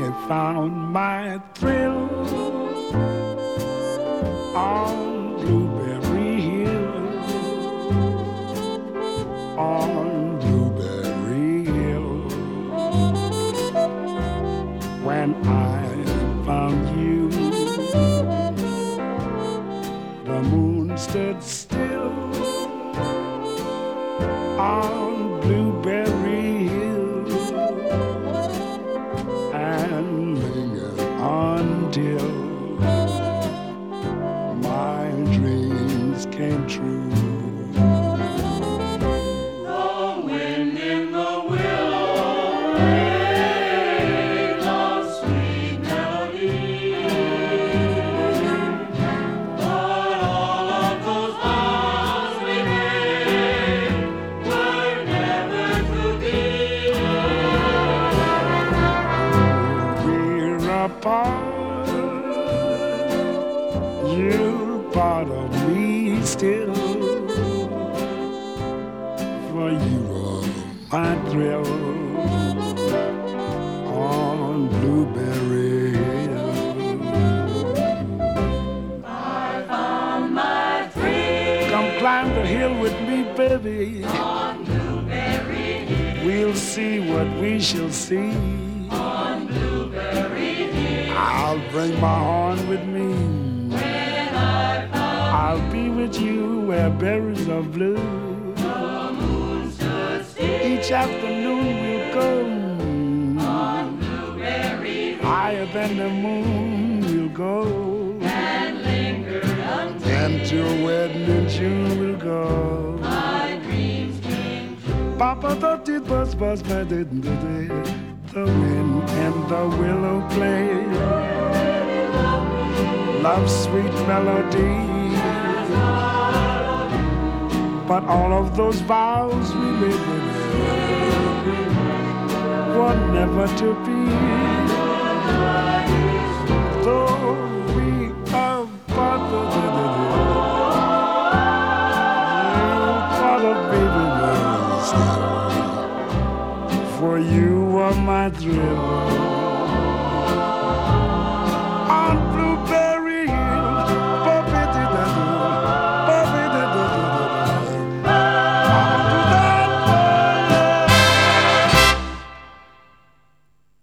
found my thrill on Blueberry Hill, on Blueberry Hill. When I found you, the moon stood still on Blueberry Hill and lingered until my dreams came true. The wind in the willow played a sweet melody, but all of those vows we made were never to be. We're apart, you're part of me still, for you are my thrill on Blueberry Hill. I found my thrill Come climb the hill with me, baby. on Blueberry Hill, We'll see what we shall see. on Blueberry Hill. I'll bring my horn with me. When I found I'll be with you where berries are blue. the moon stood still Each afternoon we'll go on Blueberry Hill higher than the moon. We'll go and lingered until and to a wedding in June we'll go. my dreams came true. Papa thought it was my didn't the wind and the willow play love's sweet melody, but all of those vows we made were never to be.